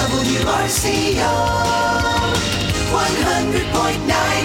WRCO 100.9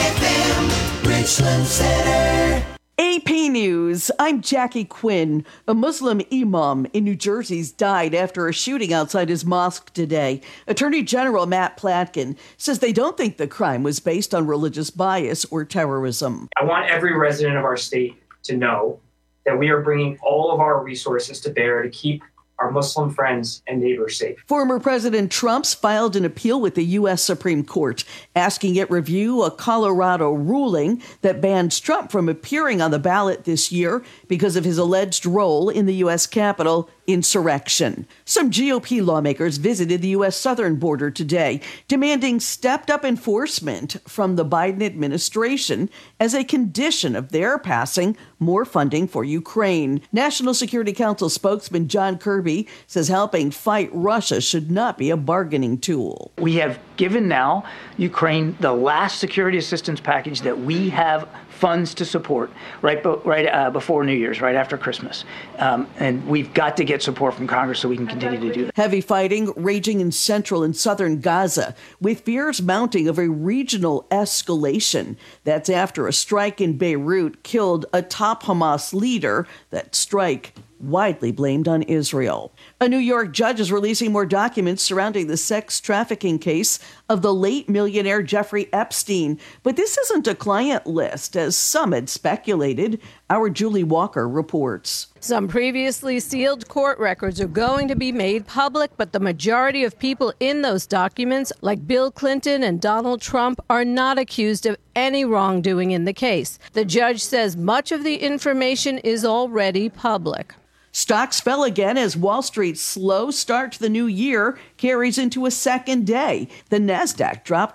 FM, Richland Center. AP News, I'm Jackie Quinn. A Muslim imam in New Jersey's died after a shooting outside his mosque today. Attorney General Matt Platkin says they don't think the crime was based on religious bias or terrorism. I want every resident of our state to know that we are bringing all of our resources to bear to keep our Muslim friends and neighbors safe. Former President Trump's filed an appeal with the U.S. Supreme Court, asking it review a Colorado ruling that bans Trump from appearing on the ballot this year because of his alleged role in the U.S. Capitol insurrection. Some GOP lawmakers visited the U.S. southern border today, demanding stepped-up enforcement from the Biden administration as a condition of their passing more funding for Ukraine. National Security Council spokesman John Kirby says helping fight Russia should not be a bargaining tool. We have given now Ukraine the last security assistance package that we have funds to support right before New Year's, right after Christmas. And we've got to get support from Congress so we can continue to do that. Heavy fighting raging in central and southern Gaza, with fears mounting of a regional escalation. That's after a strike in Beirut killed a top Hamas leader. That strike widely blamed on Israel. A New York judge is releasing more documents surrounding the sex trafficking case of the late millionaire Jeffrey Epstein. But this isn't a client list, as some had speculated. Our Julie Walker reports. Some previously sealed court records are going to be made public, but the majority of people in those documents, like Bill Clinton and Donald Trump, are not accused of any wrongdoing in the case. The judge says much of the information is already public. Stocks fell again as Wall Street's slow start to the new year carries into a second day. The Nasdaq dropped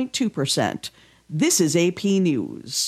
1.2%. This is AP News.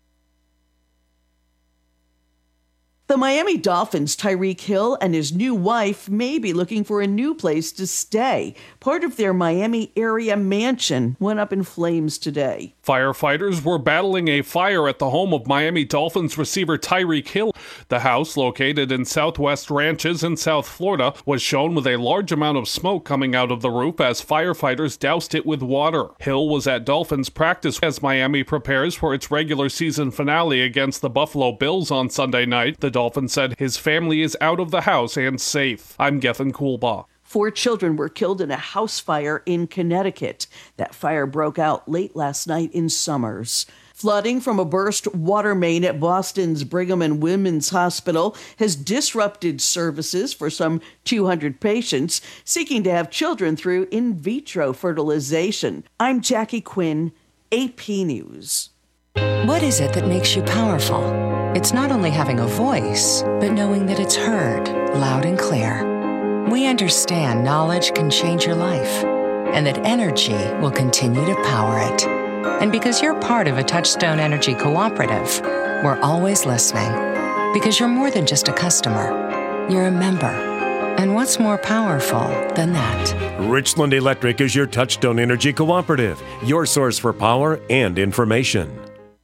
The Miami Dolphins' Tyreek Hill and his new wife may be looking for a new place to stay. Part of their Miami area mansion went up in flames today. Firefighters were battling a fire at the home of Miami Dolphins receiver Tyreek Hill. The house, located in Southwest Ranches in South Florida, was shown with a large amount of smoke coming out of the roof as firefighters doused it with water. Hill was at Dolphins practice as Miami prepares for its regular season finale against the Buffalo Bills on Sunday night. The Dolphins said his family is out of the house and safe. I'm Gethin Coolbaugh. 4 children were killed in a house fire in Connecticut. That fire broke out late last night in Somers. Flooding from a burst water main at Boston's Brigham and Women's Hospital has disrupted services for some 200 patients seeking to have children through in vitro fertilization. I'm Jackie Quinn, AP News. What is it that makes you powerful? It's not only having a voice, but knowing that it's heard loud and clear. We understand knowledge can change your life, and that energy will continue to power it. And because you're part of a Touchstone Energy Cooperative, we're always listening. Because you're more than just a customer, you're a member. And what's more powerful than that? Richland Electric is your Touchstone Energy Cooperative, your source for power and information.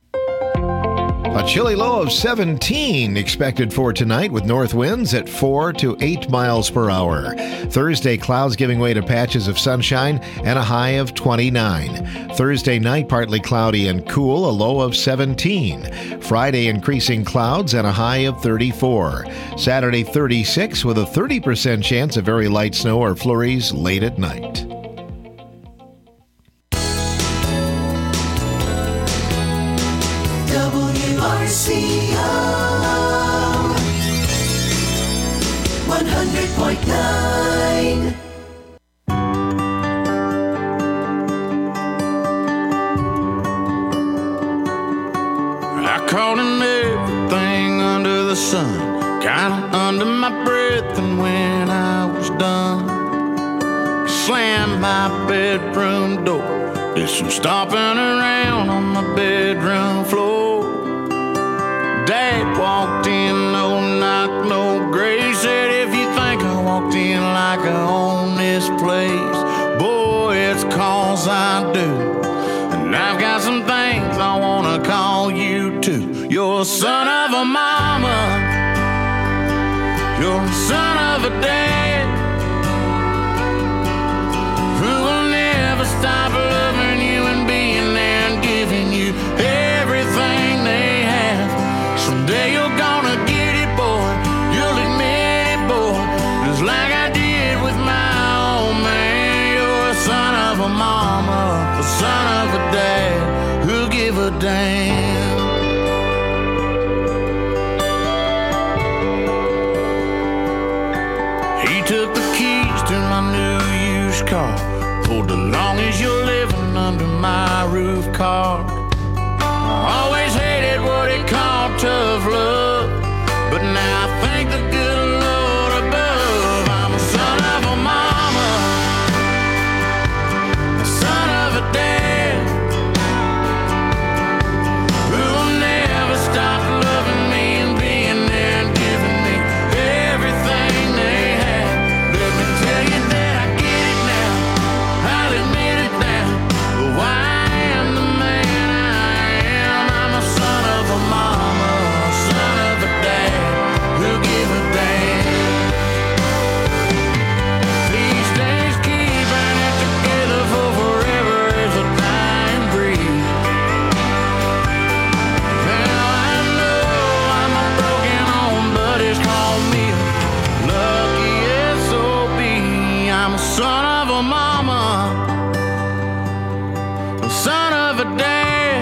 A chilly low of 17 expected for tonight with north winds at 4 to 8 miles per hour. Thursday, clouds giving way to patches of sunshine and a high of 29. Thursday night, partly cloudy and cool, a low of 17. Friday, increasing clouds and a high of 34. Saturday, 36 with a 30% chance of very light snow or flurries late at night. WRCO 100.9. I caught in everything under the sun, kinda under my breath, and when I was done, slammed my bedroom door, did some stomping around on my bedroom floor. Dad walked in, no knock, no grace, said if you think I walked in like I own this place, boy, it's 'cause I do. And I've got some things I wanna call you to. You're a son of a mama, you're a son of a dad, He took the keys to my new used car, pulled along as you're living under my roof card. I always hated what he called tough love, but now I thank the good Lord above. I'm a son of a mama, a son of a dad, who will never stop loving me and being there and giving me everything they had. Let me tell you that I get it now, I'll admit it now, why I am the man I am. I'm a son of a mama, a son of a dad, who give a damn. These days keeping it together for forever is a dying breed. Now I know I'm a broken home, but it's called me a lucky SOB. I'm a son of a mama, a son of a dad,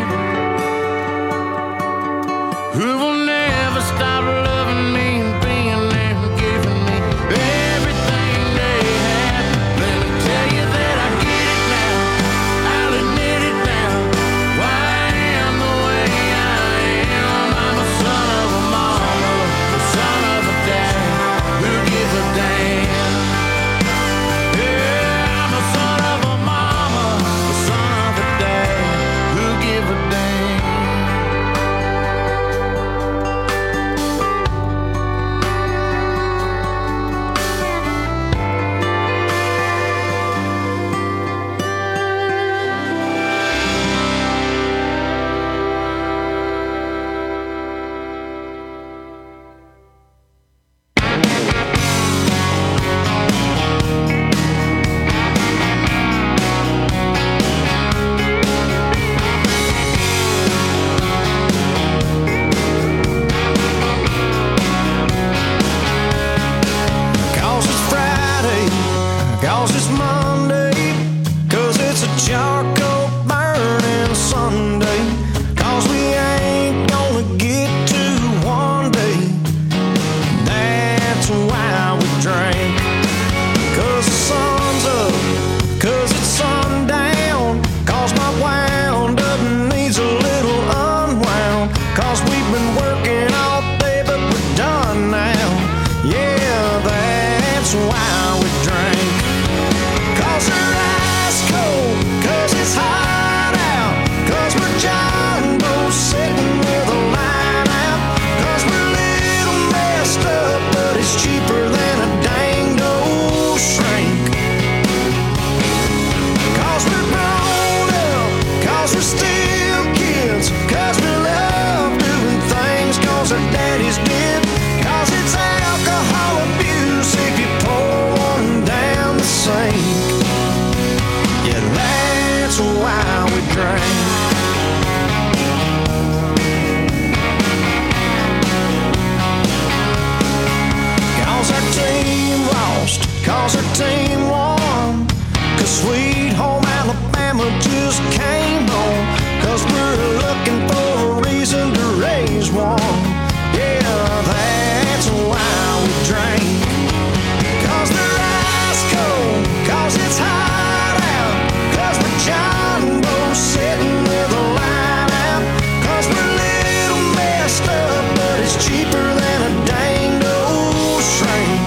who will never stop loving me and being there and giving me everything they have. Let me tell you that I get it now, I'll admit it now, why I am the way I am. I'm a son of a mama, a son of a dad, who give a damn. Yeah, I'm a son of a mama, a son of a dad, who give a damn. Cause it's Friday, cause it's Monday, cause it's a charcoal burning Sunday, cause we ain't gonna get to one day. That's why we drink. Cause the sun's up, cause it's sundown, cause my wound up needs a little unwound, cause we've been working all day but we're done now. Yeah, that's why we drink. Cause we're ice cold, cause it's hot out, cause we're John Boy sitting with a line out, cause we're a little messed up, but it's cheaper than a dang old shrink. Cause we're grown up, cause we're still kids, cause we love doing things cause our daddies did, cause it's alcohol abuse if you pour one down the sink. Yeah, that's why we drink. Cause our team lost, cause our team won, cause Sweet Home Alabama just came home, cause we're looking for a reason to raise one. Yeah, that's why we drink. Cause they're ice cold, cause it's hot out, cause we're John Boy sitting with a line out, cause we're a little messed up, but it's cheaper than a dang old shrink.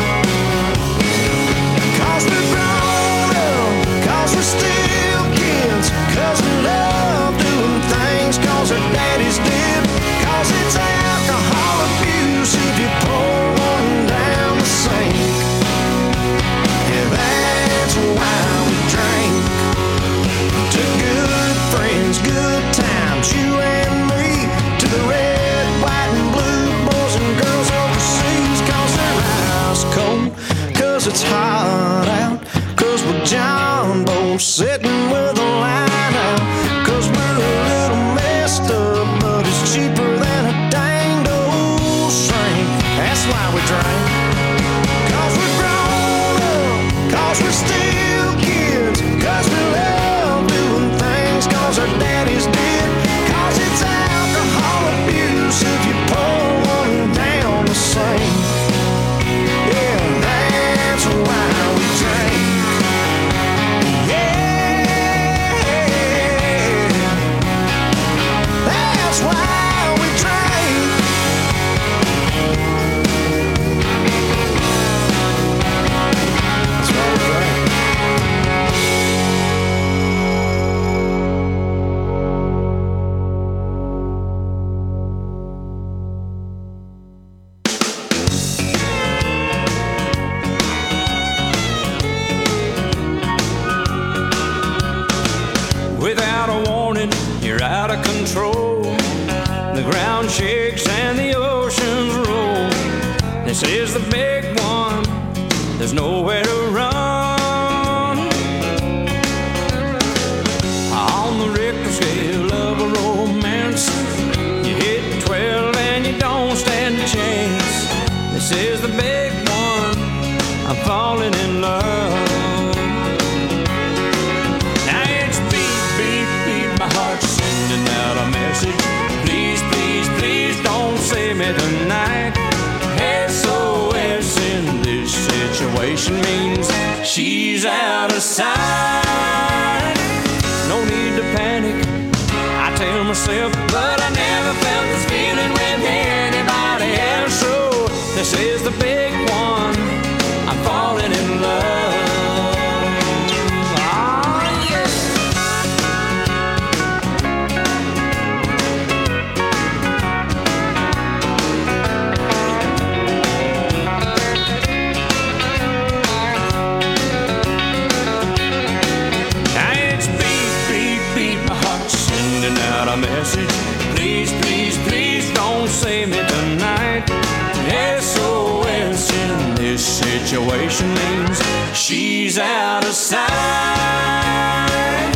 Cause we're grown up, cause we're still kids, cause we love doing things cause our daddies did, cause it's alcohol abuse if you pour one down the sink. Yeah, that's why we drink. To good friends, good times, you and me, to the red, white, and blue boys and girls overseas, cause they're ice cold, cause it's hot out, cause we're John Boy sitting with a line out, cause we're a little messed up, but it's cheaper than a dang old shrink. That's why we drink. Cause we're grown up, cause we're still kids, cause we love doing things cause our daddies did, cause it's alcohol abuse if you pour one down the sink. Yeah, that's This is the big one. There's nowhere to run. On the Richter scale of a romance, you hit 12 and you don't stand a chance. This is the big one. I'm falling in love. Now it's beat, beat, beat. My heart's sending out a message. Please, please, please don't save me tonight. SOS in this situation means she's out of sight. No need to panic, I tell myself, but I never felt this feeling with anybody else. So this is the big one. I'm falling in love. A message. Please, please, please don't save me tonight. SOS in this situation means she's out of sight.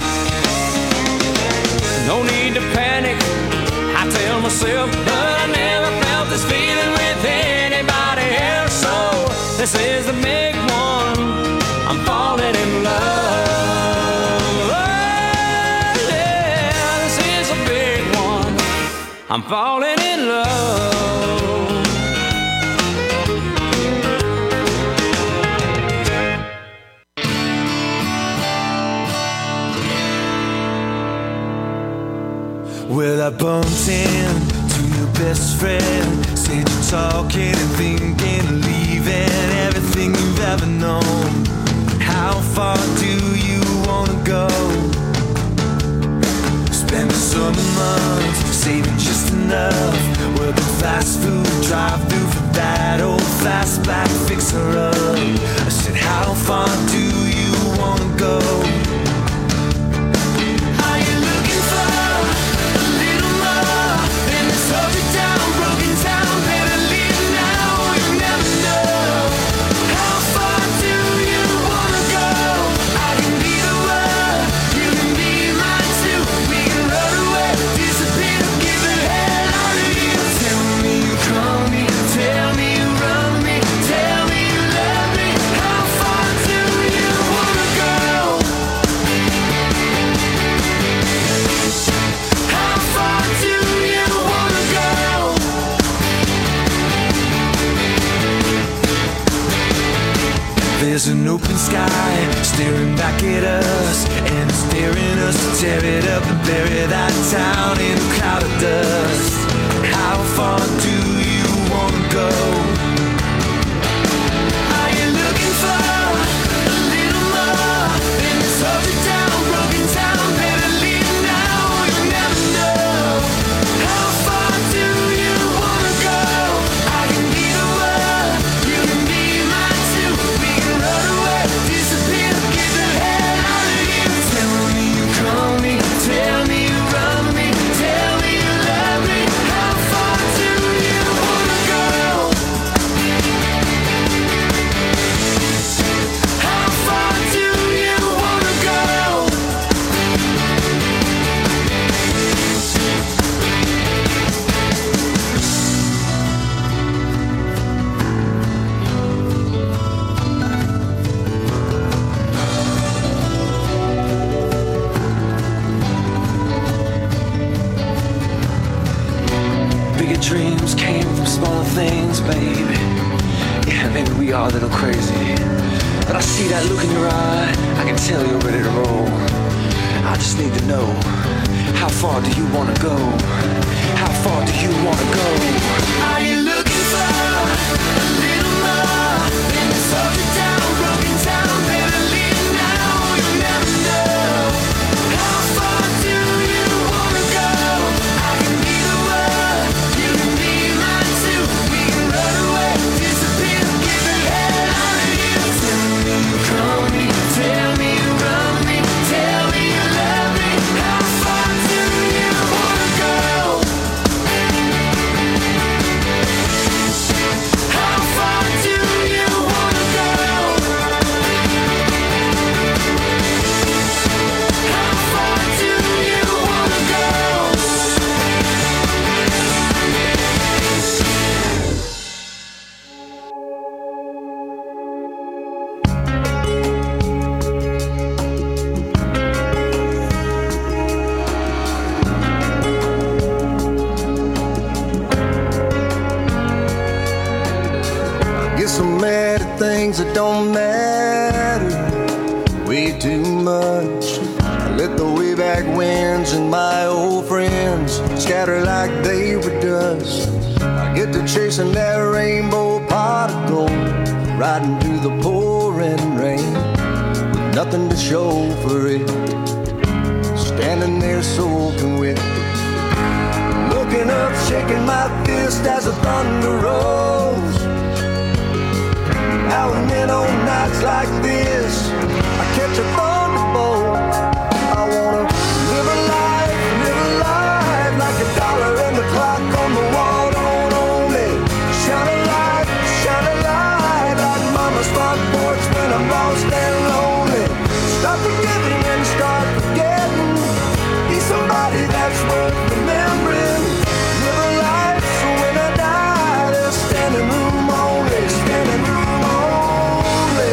No need to panic, I tell myself, but I never felt this feeling with anybody else. So this is the big one. I'm falling in love. I'm falling in love. Well, I bumped into your best friend. Said you're talking and thinking of leaving everything you've ever known. How far do you wanna go? Spend the summer months saving just enough. Working fast food, drive through for that old fast black fixer-up. I said, how far do you wanna go? Are you looking for a little more than this hold you down, broken down, better leave now, you never know. How far do you wanna go? I can be the one, you can be mine too. We can run away, disappear, give the hell out of you. Tell me you call me, tell me you run me, tell me you love me. How far do you wanna go? How far do you wanna go? There's an open sky staring back at us, and it's daring us to tear it up and bury that town in a cloud of dust. How far do you wanna go? Are you looking for a little more than this hold you down, broken down, better leave now, you never know. How far do you wanna go? I can be the one, you can be mine too. We can run away, disappear, get the hell out of here. Tell me you call me, tell me you run me, tell me you love me. How far do you wanna go? How far do you wanna go? Bigger dreams came from small things, baby. Yeah, maybe we are a little crazy, but I see that look in your eye, I can tell you're ready to roll. I just need to know, how far do you wanna go? How far do you wanna go? Are you looking for a little more than this hold you down, broken down, better leave now, you never know. How far do you wanna go? I can be the one, you can be mine too. We can run away, disappear, get the hell out of here. Tell me you call me, tell me you run me, tell me you love me. How far do you wanna go? so mad at things that don't matter way too much. I let the way back winds and my old friends scatter like they were dust. I get to chasing that rainbow pot of gold, riding through the pouring rain with nothing to show for it, standing there soaking wet, looking up, shaking my fist as the thunder rolls. Now and then on nights like this, I catch a thunderbolt. I wanna live a life like a dollar and the clock on the wall don't own me. Shine a light like mama's front porch when I'm lost and lonely. Stop forgiving and start forgetting. Be somebody that's worth remembering. Live a life so when I die, there's standing room only, standing room only.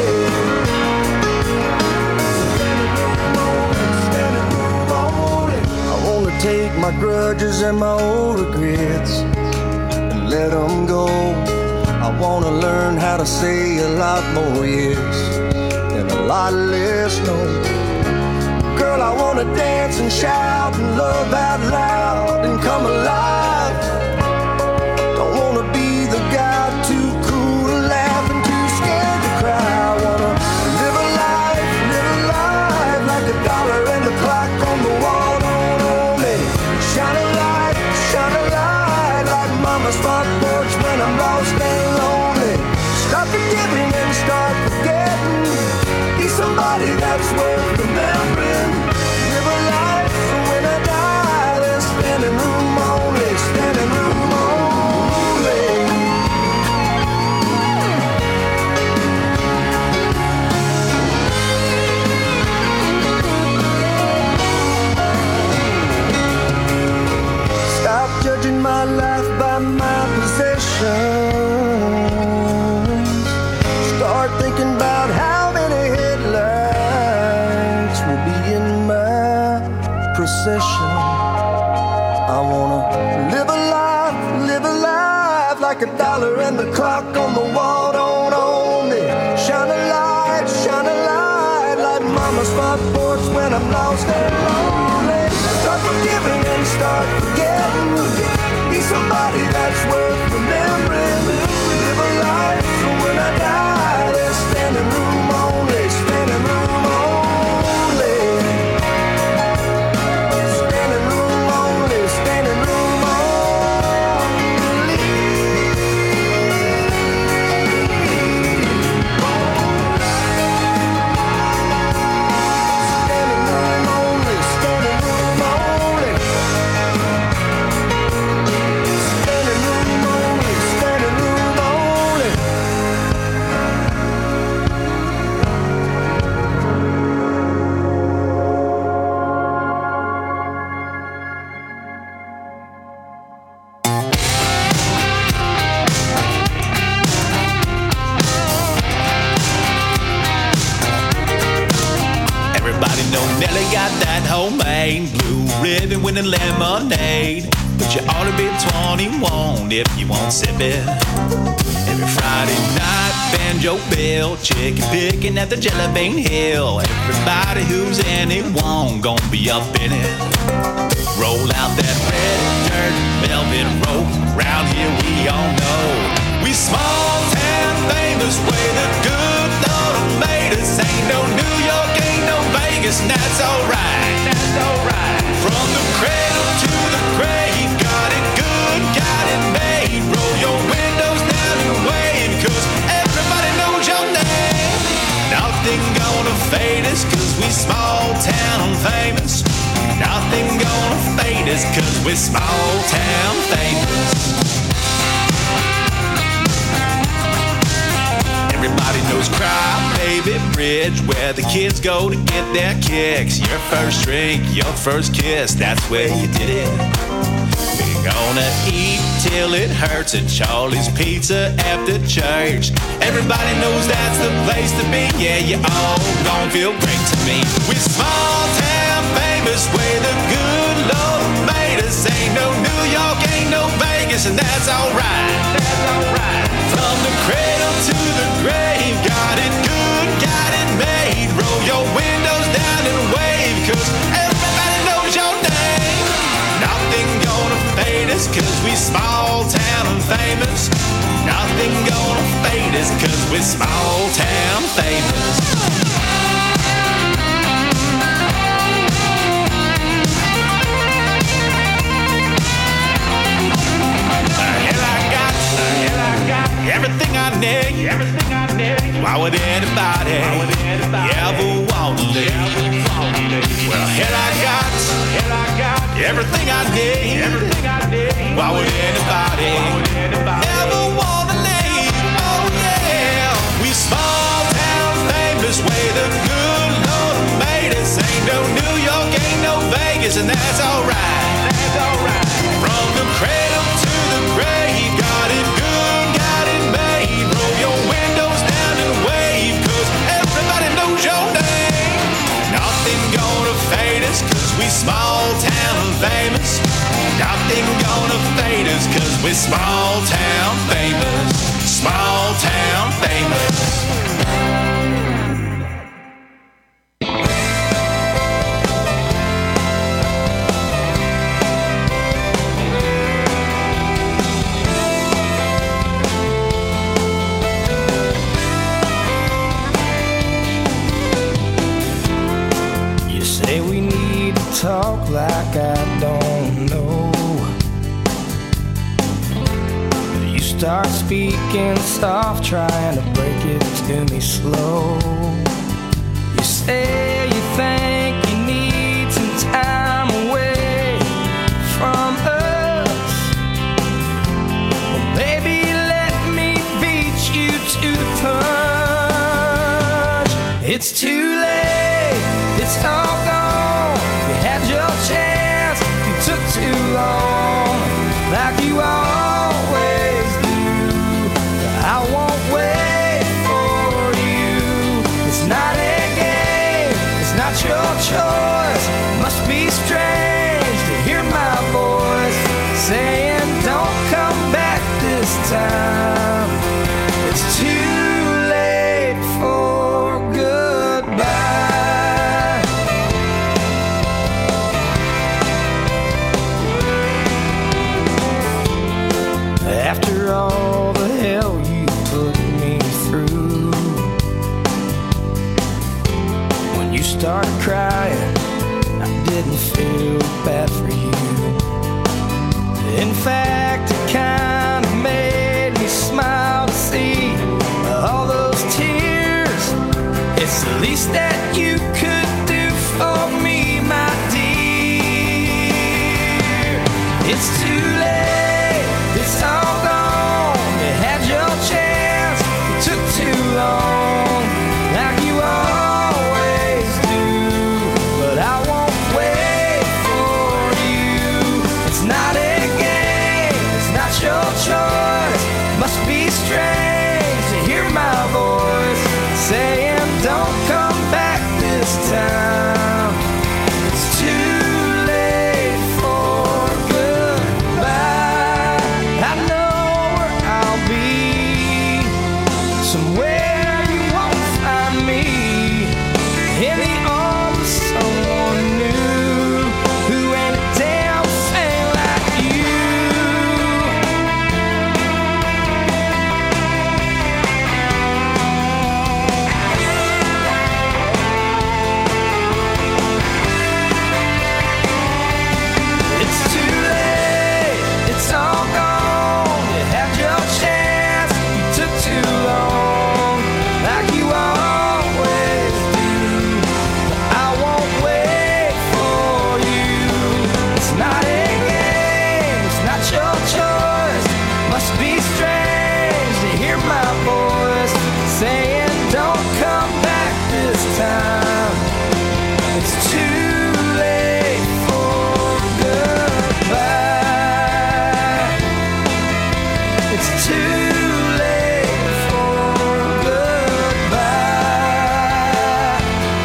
Standing room only. I wanna take my grudges and my old regrets and let them go. I wanna learn how to say a lot more yes and a lot less no. Girl, I wanna dance and shout and love out loud and come alive. Don't wanna be the guy too cool to laugh and too scared to cry. I wanna live a life like a dollar and the clock on the wall don't own me. Shine a light like mama's front porch when I'm lost and lonely. Stop forgiving and start forgetting. Be somebody that's worth remembering. Live a life so when I die, there's standing room only, standing room only. Stop judging my life by my possessions. Start thinking about how many headlights will be in my procession. I wanna live a life like a dollar and the clock on the wall don't own me. Shine a light like mama's front porch when I'm lost and lonely. Start forgiving and start forgetting. Be somebody that's worth remembering. Live a life so when I die, there's standing room only, standing room only. Standing room only, standing room only. Standing room only, standing room only. Standing room only, standing room only. Everybody know Nelly got that homemade blue ribbon with a lemonade. But you ought to be 21 if you won't sip it. Every Friday night, Banjo Bill, chicken picking at the Jelly Bean Hill. Everybody who's anyone gonna be up in it. Roll out that red dirt velvet rope. Round here we all know we small town famous way the good Lord made us. Ain't no New York, ain't no Vegas, and that's alright. That's alright. From the cradle to the grave, got it good, got it made. Roll your windows down and wave, 'cause everybody knows your name. Nothing gonna fade us, 'cause we small town famous. Nothing gonna fade us, 'cause we're small town famous. Everybody knows Cry Baby Bridge, where the kids go to get their kicks. Your first drink, your first kiss, that's where you did it. We're gonna eat till it hurts at Charlie's Pizza after church. Everybody knows that's the place to be. Yeah, you all gon' feel great to me. We're small town famous, where the good Lord made us. Ain't no New York, ain't no Vegas, and that's alright. That's alright. From the cradle to the Nothing gonna fade us, cause we're small town famous. Everything I need. Why would anybody ever want to live? Well, hell, I got everything I need. Why would anybody ever want to leave? Oh yeah, we small town famous, way the good Lord made us. Ain't no New York, ain't no Vegas, and that's alright. From the cradle to the grave, got it good, got it made. Roll your windows down and wave, cause everybody knows your name. Nothing gonna fade us, cause we small town famous. Nothing gonna fade us, cause we small town famous. Small town famous. Talk like I don't know. You start speaking soft, trying to break it to me slow. You say you think you need some time away from us. Well, baby, let me beat you to the punch. It's too late, it's all gone. Your chance, you took too long, like you always do. I won't wait for you. It's not a game, it's not your choice. Must be strange to hear my voice saying don't come back this time. It's too late for goodbye. After all the hell you put me through, when you started crying, I didn't feel bad for you. In fact, it kind of made me smile to see all those tears. It's the least that you could do for me, my dear. It's too late, it's all gone. You had your chance, you took too long, like you always do. But I won't wait for you. It's not a game, it's not your choice. Must be strange to hear my voice saying don't come back this time. It's too late for goodbye. I know where I'll be, somewhere you won't find me, in the arms of someone new who ain't a damn thing like you. It's too late, it's all gone. You had your chance, you took too long, like you always do. But I won't wait for you. It's not a game, it's not your choice. Must be strange to hear my voice saying don't come back this time. It's too late for goodbye. It's too late for goodbye.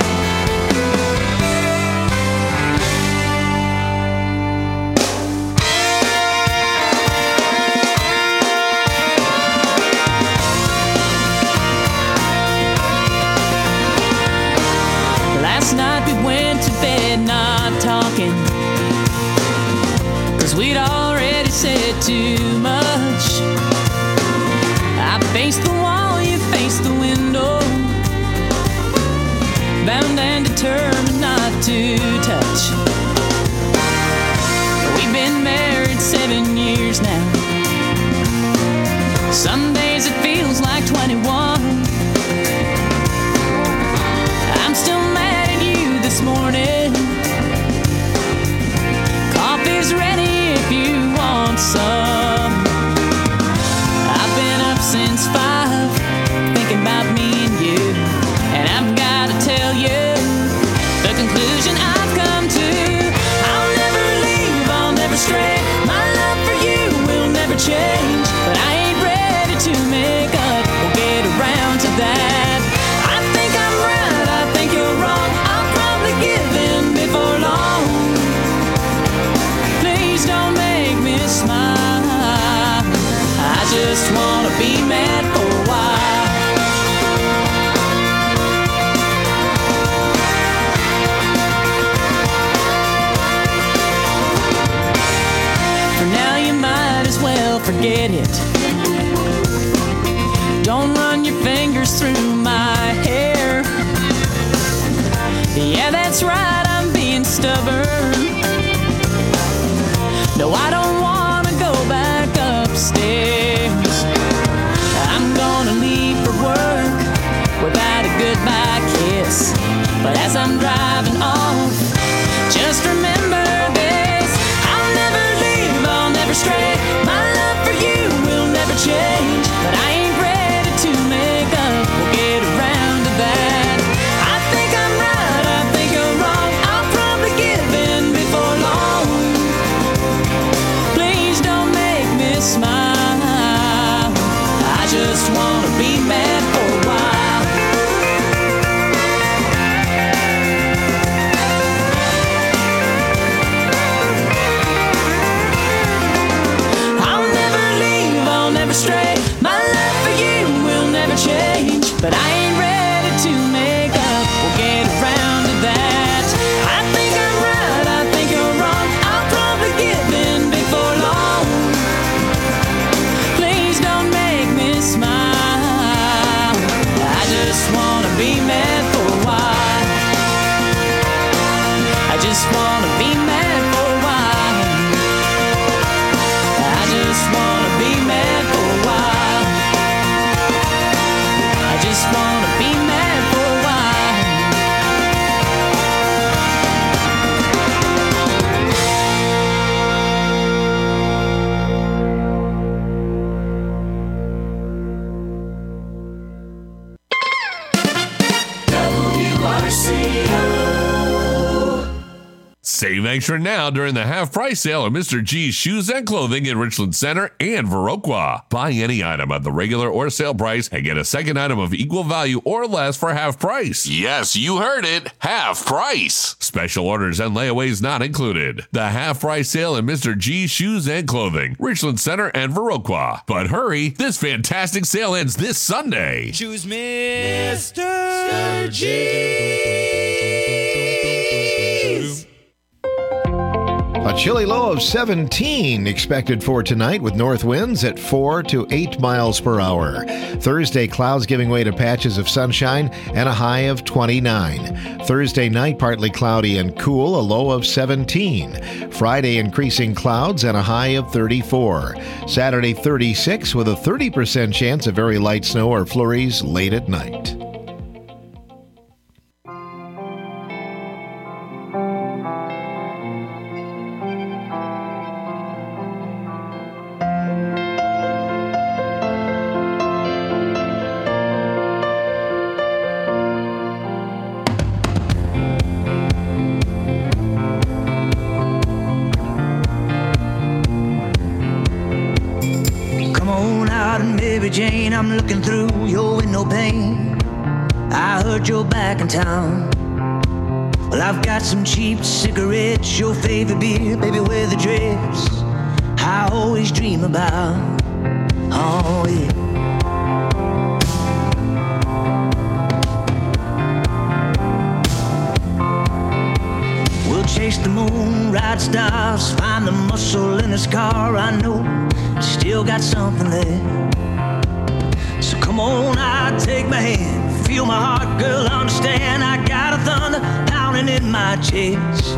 Last night we went to bed not talking, 'cause we'd already said too much. I fingers through my hair. Yeah, that's right, I'm being stubborn. No, I don't wanna go back upstairs. I'm gonna leave for work without a goodbye kiss. But as I'm driving off, just remember this: I'll never leave, I'll never stray. My love for you will never change. But I ain't ready to make up, we'll get around to that. I think I'm right, I think you're wrong. I'll probably give in before long. Please don't make me smile. I just wanna be mad for a while. Stray. My love for you will never change, but I ain't ready to make up, we'll get around to that. I think I'm right, I think you're wrong. I'll probably give in before long. Please don't make me smile. I just wanna be mad for a while. I just wanna be mad for a while. I just wanna be mad for a while. I just wanna be mad for a while. Save extra now during the half-price sale of Mr. G's Shoes and Clothing in Richland Center and Viroqua. Buy any item at the regular or sale price and get a second item of equal value or less for half price. Yes, you heard it. Half price. Special orders and layaways not included. The half-price sale in Mr. G's Shoes and Clothing, Richland Center and Viroqua. But hurry, this fantastic sale ends this Sunday. Choose Mr. G. A chilly low of 17 expected for tonight with north winds at 4 to 8 miles per hour. Thursday, clouds giving way to patches of sunshine and a high of 29. Thursday night, partly cloudy and cool, a low of 17. Friday, increasing clouds and a high of 34. Saturday, 36 with a 30% chance of very light snow or flurries late at night. Jane, I'm looking through your window pane. I heard you're back in town. Well, I've got some cheap cigarettes, your favorite beer, baby, where the dress I always dream about. Oh, yeah. We'll chase the moon, ride stars, find the muscle in this car. I know you still got something there. So come on out, take my hand, feel my heart, girl, understand. I got a thunder pounding in my chest.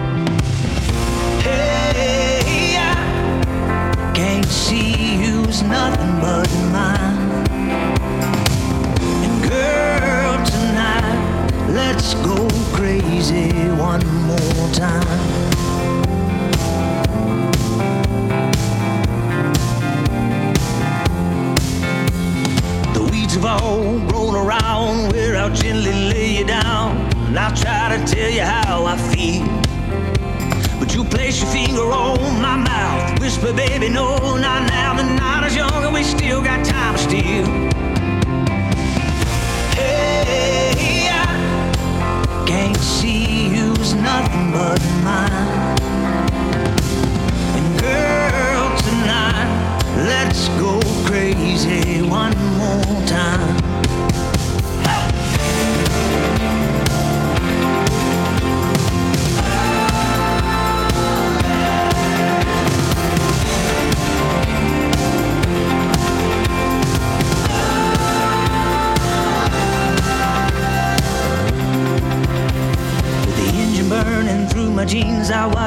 Hey, I can't see you as nothing but mine. And girl, tonight, let's go crazy one more time. Have all rolled around where I'll gently lay you down, and I'll try to tell you how I feel. But you place your finger on my mouth, whisper, baby, no, not now. The night is young and we still got time to steal. Hey, I can't see you as nothing but mine. And girl, tonight, let's go crazy one more time.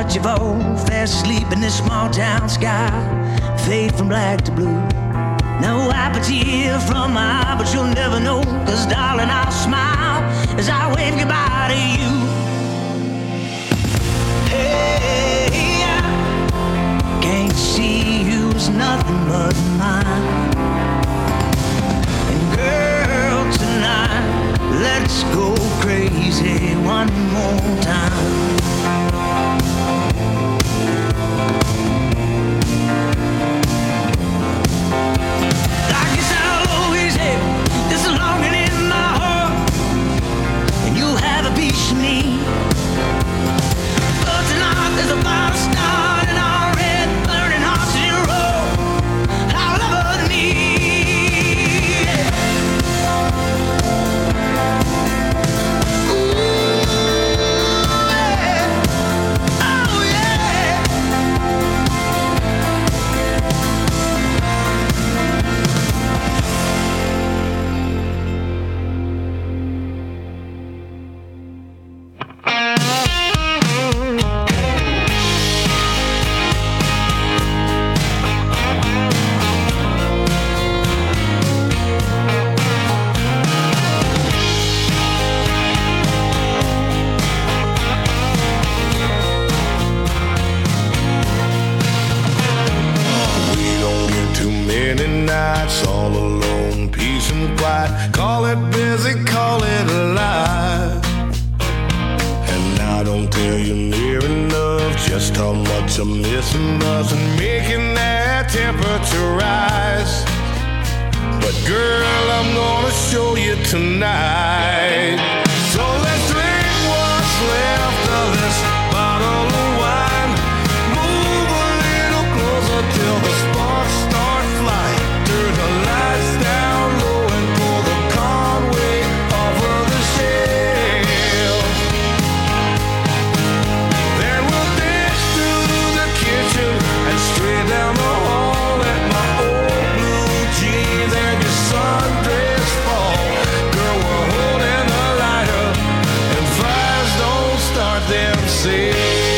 watch you fall fast asleep in this small town sky, fade from black to blue. Now wipe a tear from my eye, but you'll never know, 'cause darling, I'll smile as I wave goodbye to you. Hey, I can't see you as nothing but mine. And girl, tonight, let's go crazy one more time. I guess I'll always have this longing in my heart, and you'll have a piece of me. But tonight there's a fire starting our red, burning hearts in a row. Our love and me. All alone, peace and quiet. Call it busy, call it alive. And I don't tell you near enough just how much I'm missing us and making that temperature rise. But girl, I'm gonna show you tonight. So let's drink what's left of this bottle of wine. Move a little closer till the sparks start flying. Turn the lights down low and pull the Conway off of the shelf. Then we'll dance through the kitchen and straight down the hall at my old blue jeans and your sundress fall. Girl, we're holding the lighter and fires don't start themselves.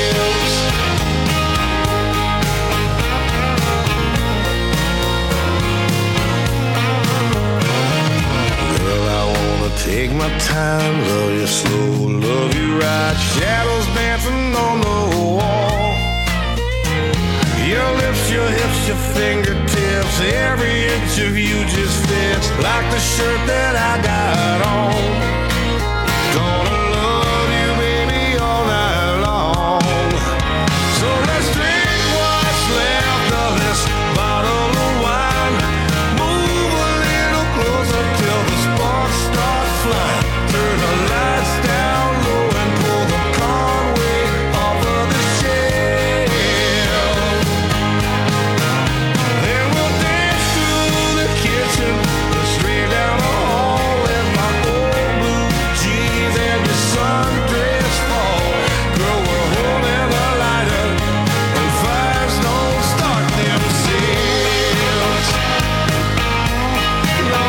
Take my time, love you slow, love you right. Shadows dancing on the wall. Your lips, your hips, your fingertips, every inch of you just fits like the shirt that I got on. Gonna love you, baby, all night long. So let's drink what's left of this bottle of wine. Move a little closer till the sparks start flying. Turn the lights down low and pull the Conway off of the shelf. Then we'll dance through the kitchen and straight down the hall in my old blue jeans and your sundress fall. Girl, we're holding the lighter and fires don't start themselves. No.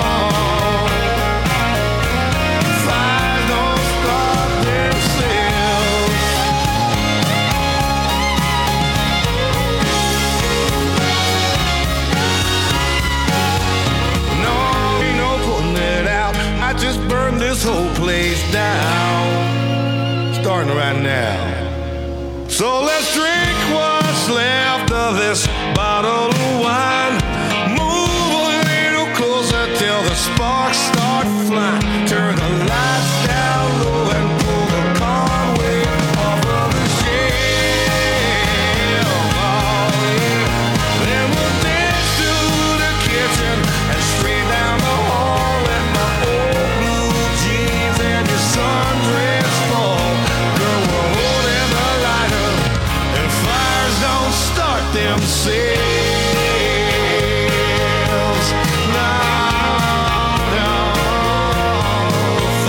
Just burn this whole place down, starting right now. So let's drink what's left of this bottle of wine. Move a little closer till the sparks start flying. Turn the lights down low and pull the Conway off of the shelf. Oh, yeah. Then we'll dance through the kitchen and straight down the hall at my old blue jeans and your sundress fall. Girl, we're holding the lighter and fires don't start themselves. No, no,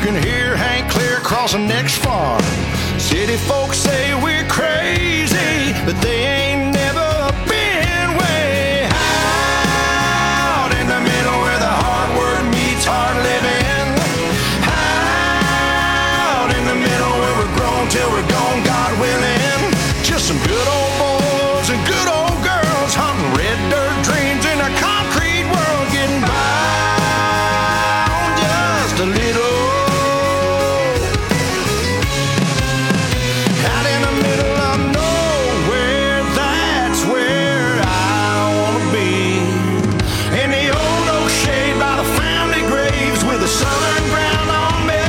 can hear Hank clear across the next farm. City folks say we're crazy, but they ain't never been way out in the middle where the hard work meets hard living. Out in the middle where we're grown till we're gone, God willing. Just some good old boys and good old girls hunting red dirt dreams in a concrete world, getting by on just a little. Out in the middle of nowhere, that's where I wanna be. In the old oak shade by the family graves with the southern ground on me.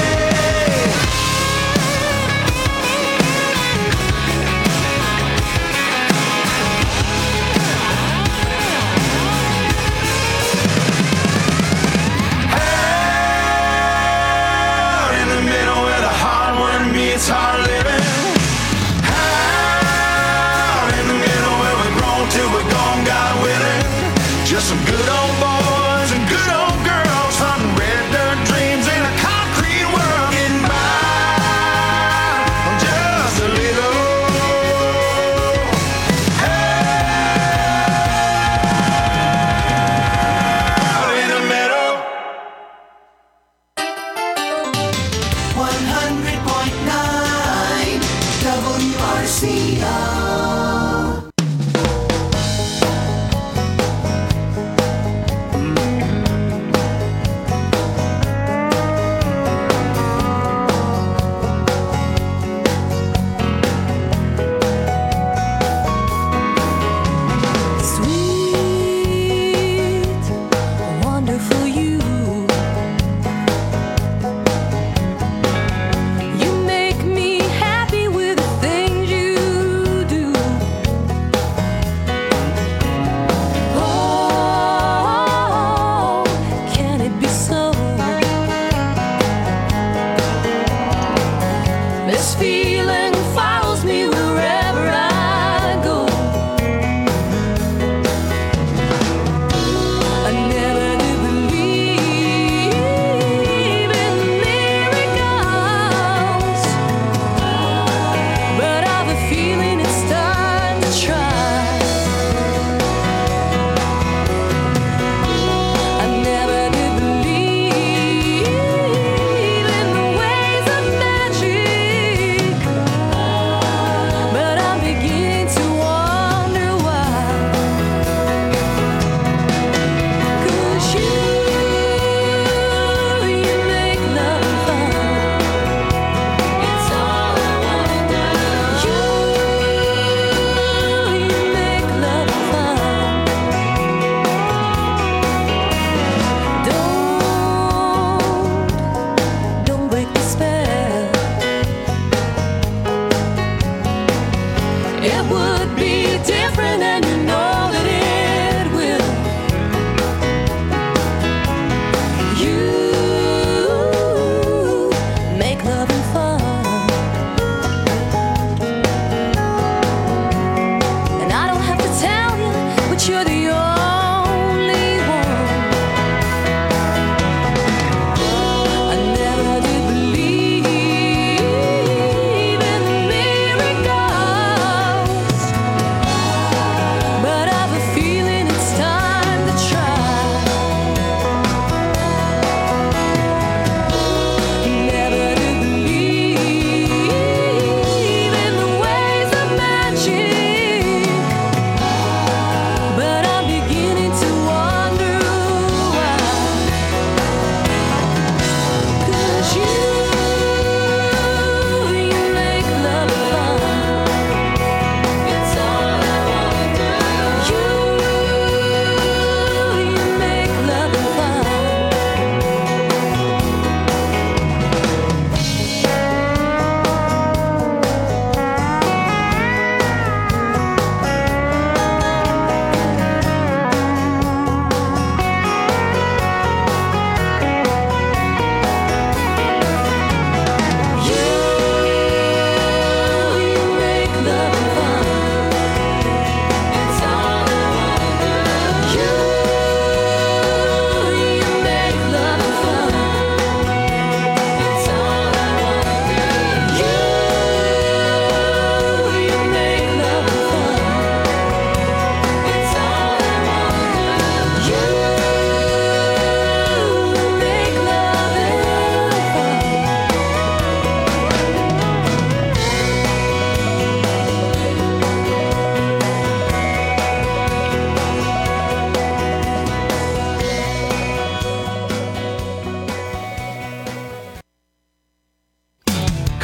Out in the middle where the hard work meets hard living. Out in the middle where we're grown till we're gone, God willing. Just some good old boys and good old girls hunting red dirt dreams in a concrete world, getting by on just a little. Out in the middle. 100.9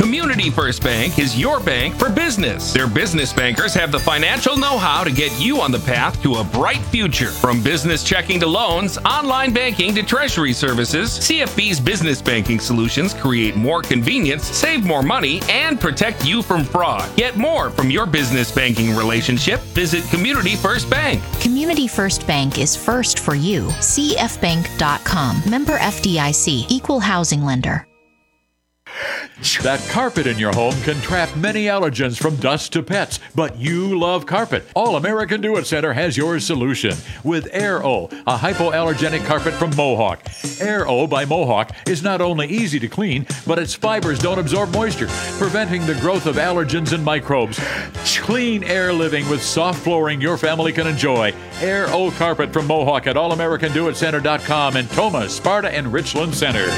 Community First Bank is your bank for business. Their business bankers have the financial know-how to get you on the path to a bright future. From business checking to loans, online banking to treasury services, CFB's business banking solutions create more convenience, save more money, and protect you from fraud. Get more from your business banking relationship. Visit Community First Bank. Community First Bank is first for you. CFBank.com. Member FDIC. Equal housing lender. That carpet in your home can trap many allergens from dust to pets, but you love carpet. All American Do-It Center has your solution with Air-O, a hypoallergenic carpet from Mohawk. Air-O by Mohawk is not only easy to clean, but its fibers don't absorb moisture, preventing the growth of allergens and microbes. Clean air living with soft flooring your family can enjoy. Air-O carpet from Mohawk at allamericandoitcenter.com in Toma, Sparta, and Richland Center.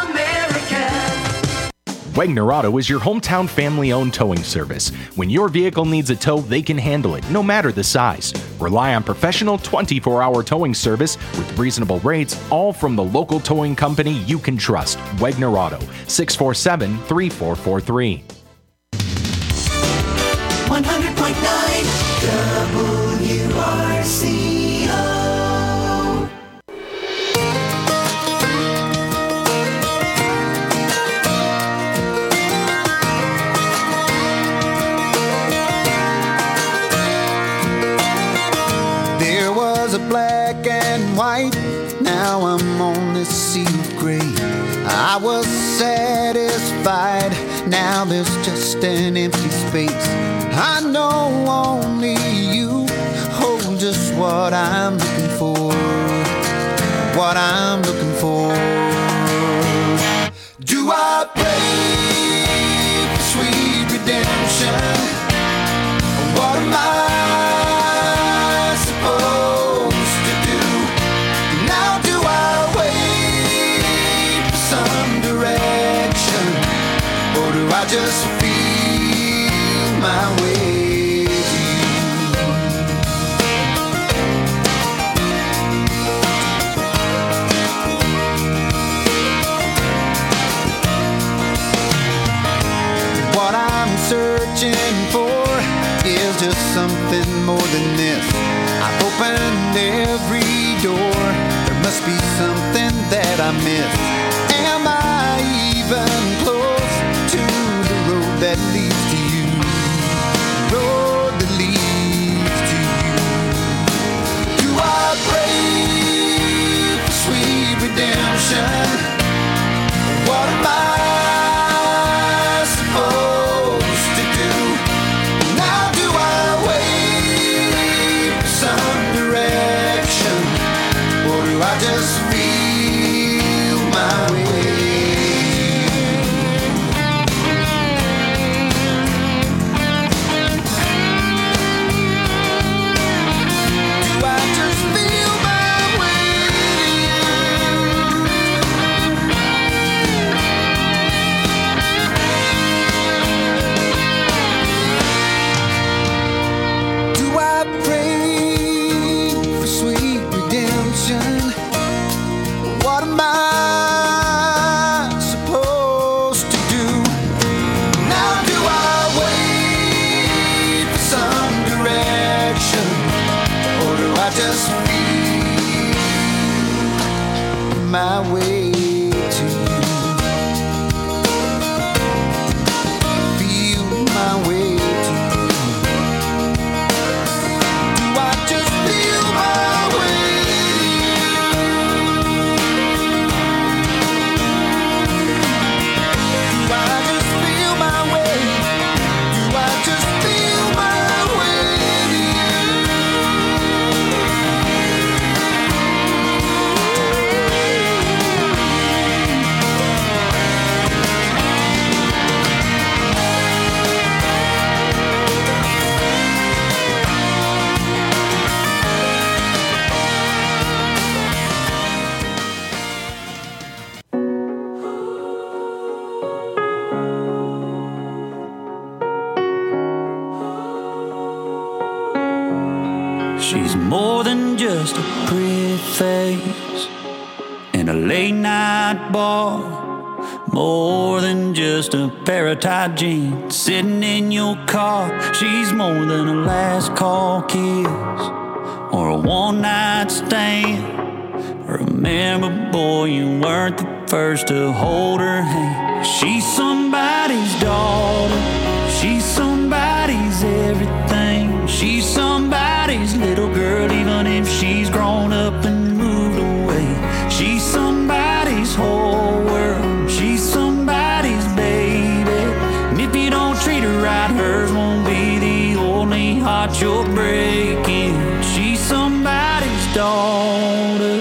Wegner Auto is your hometown family-owned towing service. When your vehicle needs a tow, they can handle it, no matter the size. Rely on professional 24-hour towing service with reasonable rates, all from the local towing company you can trust. Wegner Auto, 647-3443. 100.9 WRCO. A black and white, now I'm on this sea of gray. I was satisfied, now there's just an empty space. I know only you hold just what I'm looking for, what I'm looking for. Do I pray for sweet redemption? What am I supposed to do? Now do I wait for some direction, or do I just feel my way to What I'm searching for is just something more than this. I've opened every door, there must be something that I missed. Am I even close to the road that leads to you? Road that leads to you. Do I pray for sweet redemption? What am I supposed to do? Now do I wait for some direction, or do I just feel my way? Do I just feel my way? Do I pray for sweet redemption? What am I supposed to do? Now do I wait for some direction, or do I just feel my way to you? Feel my way to you. Do I just feel my way? Do I just feel my way? Do I just feel my way to She's more than just a pretty face in a late night bar. More than just a pair of tight jeans sitting in your car. She's more than a last call kiss or a one night stand. Remember, boy, you weren't the first to hold her hand. She's somebody's daughter. She's somebody's everything. She's somebody's little girl, even if she's grown up and moved away. She's somebody's whole world. She's somebody's baby. And if you don't treat her right, hers won't be the only heart you're breaking. She's somebody's daughter.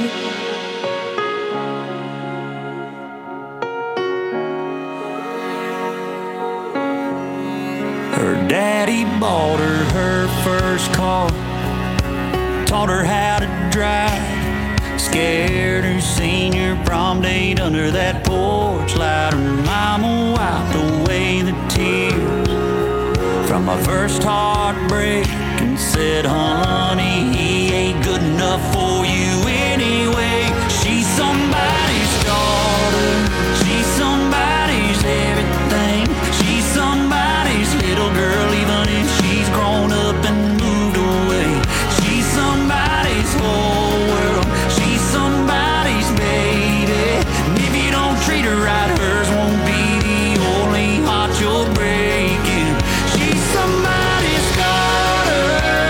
Her daddy bought her first car, taught her how to drive, scared her senior prom date under that porch light. Her mama wiped away the tears from my first heartbreak and said, honey, he ain't good enough for you anyway. She's somebody's daughter. She's somebody's everything. She's somebody's little girl, even if she's grown up and moved away. She's somebody's whole world. She's somebody's baby. And if you don't treat her right, hers won't be the only heart you're breaking. She's somebody's daughter.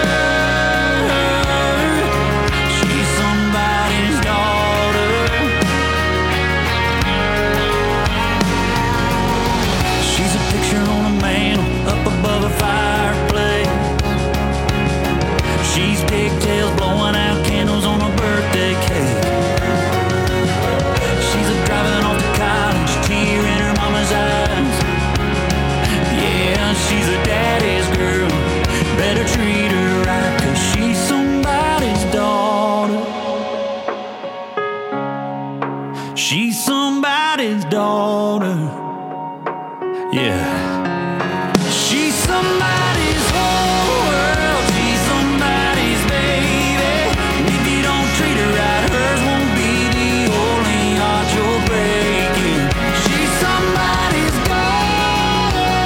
She's somebody's daughter. She's a picture on a mantle up above a fireplace. She's pigtails blowing out candles on a birthday cake. She's a driving off to college, tear in her mama's eyes. Yeah, she's a daddy's girl. Better treat her right, 'cause she's somebody's daughter. She's somebody's daughter. Yeah. She's somebody's whole world. She's somebody's baby. And if you don't treat her right, hers won't be the only heart you're breaking. She's somebody's daughter.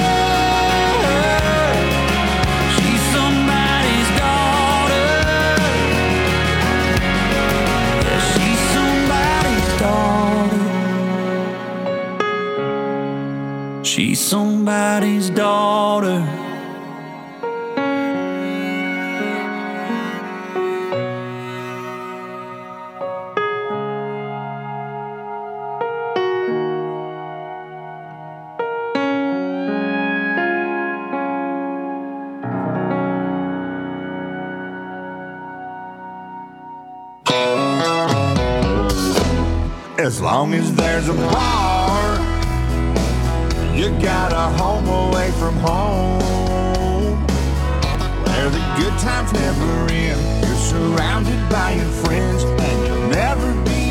She's somebody's daughter. Yeah, she's somebody's daughter. She's somebody's daughter. As long as there's a bar, you got a home away from home, where the good times never end. You're surrounded by your friends and you'll never be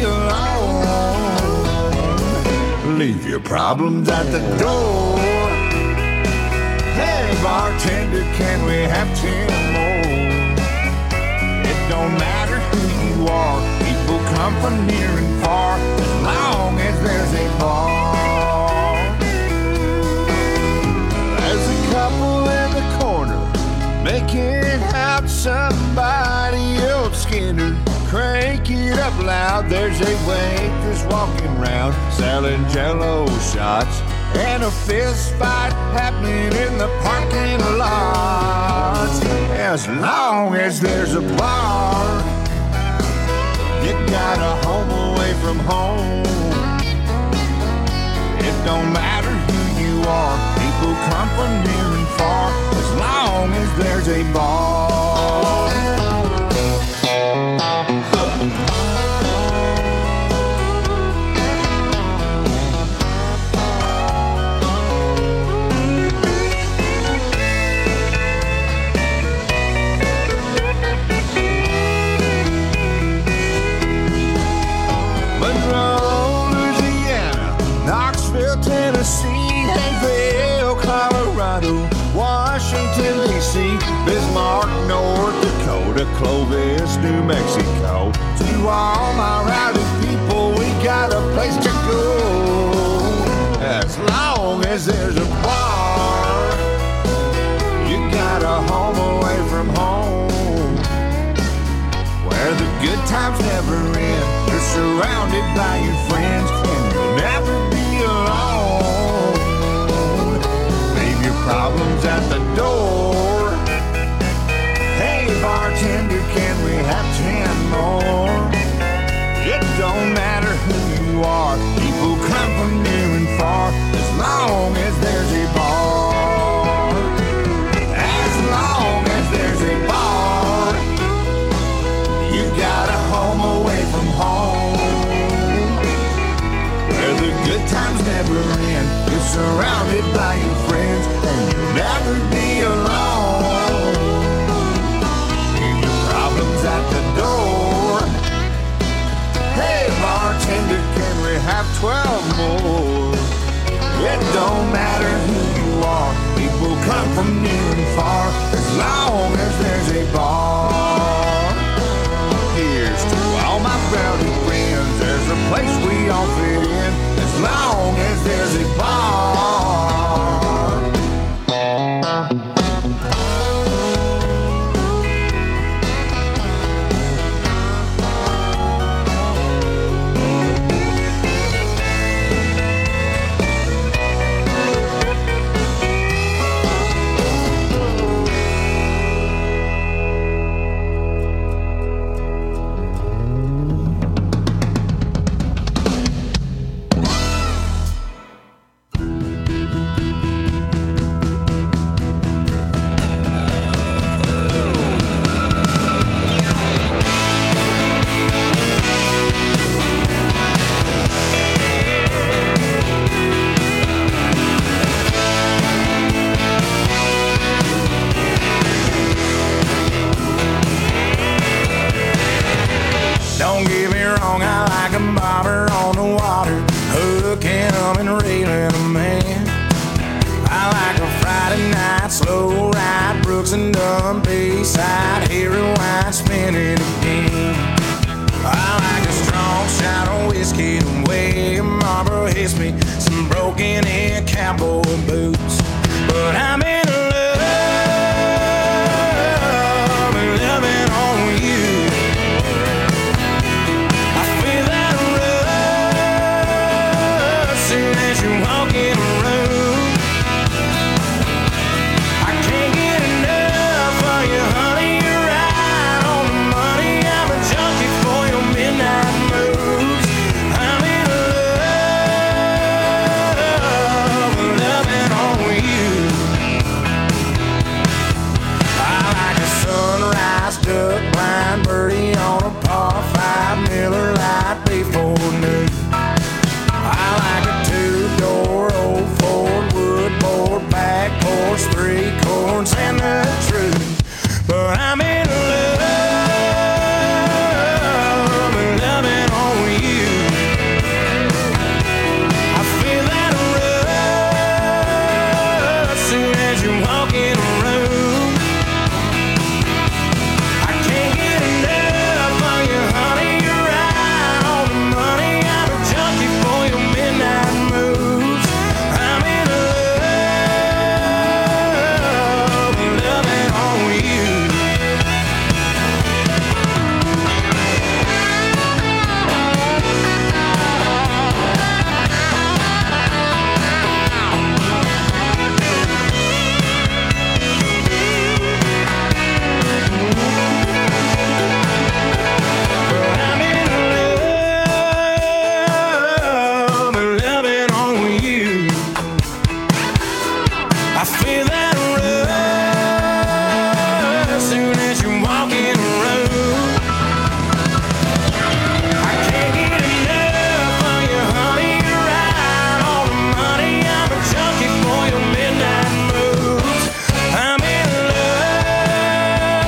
alone. Leave your problems at the door. Hey bartender, can we have 10 more? It don't matter who you are, people come from near and far, as long as there's a bar. There's a couple in the corner making out somebody else skinner. Crank it up loud, there's a waitress walking round selling Jell-O shots, and a fist fight happening in the parking lot. As long as there's a bar, you got a home away from home. It don't matter who you are, people come from near and far, as long as there's a bar. Tennessee, Hayville, Colorado, Washington, D.C., Bismarck, North Dakota, Clovis, New Mexico. To all my rowdy people, we got a place to go. as there's a bar. You got a home away from home, where the good times never end. You're surrounded by your friends, and you'll never be alone. Leave your problems at the door. Hey bartender, can we have 10 more? It don't matter who you are, people come from near and far, as long as there's a bar. As long as there's a bar, you got a home away from home, where the good times never end. You're surrounded by your friends, and you'll never be alone. Leave your problems at the door. Hey bartender, can we have 12 more? It don't matter who you are, people come from near and far, as long as there's a bar. Here's to all my rowdy friends, there's a place we all fit in, as long as there's a bar. Don't get me wrong, I like a bobber on the water, hooking him and reeling him in. I like a Friday night slow ride, Brooks and Dunn Bayside, Harry White spinning again. I like a strong shot of whiskey to weigh, Marlboro hits me, some broken in cowboy boots. But I'm in love, loving on you. Walking around, I can't get enough of you, honey. You're right on the money. I'm a junkie for your midnight moves. I'm in love, loving on you. I like a sunrise duck blind birdie on a par 5 Miller Lite before noon. I like a two-door old Ford wood board, back porch, 3 corns and the truth. But I'm in love, loving on you. I feel that rush soon as you're walking around. I can't get enough of you, honey. You're right on the money. I'm a junkie for your midnight moves. I'm in love, loving on you. I'm in love, loving on you. I feel that